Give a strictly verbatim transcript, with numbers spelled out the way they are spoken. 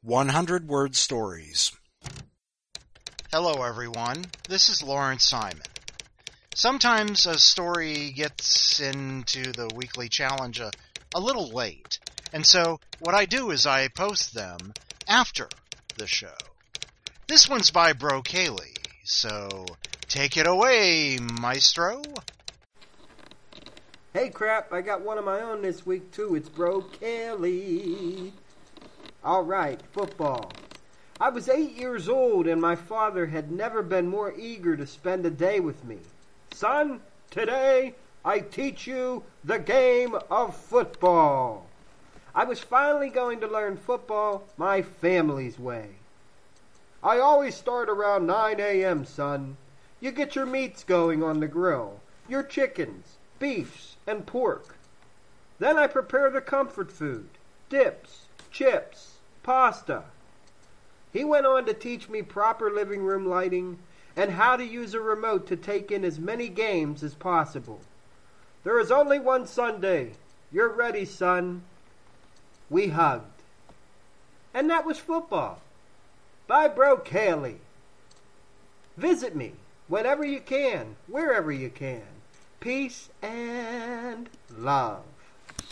hundred word stories. Hello everyone, this is Lawrence Simon. Sometimes a story gets into the weekly challenge a, a little late, and so what I do is I post them after the show. This one's by Bro Kaylee, so take it away, maestro. Hey crap, I got one of my own this week too. It's Bro Kelly. Alright, football. I was eight years old and my father had never been more eager to spend a day with me. Son, today I teach you the game of football. I was finally going to learn football my family's way. I always start around nine a.m., son. You get your meats going on the grill, your chickens, beefs, and pork. Then I prepare the comfort food, dips, chips, pasta. He went on to teach me proper living room lighting and how to use a remote to take in as many games as possible. There is only one Sunday. You're ready, son. We hugged. And that was football. Bye, Bro Kaylee. Visit me whenever you can, wherever you can. Peace and love.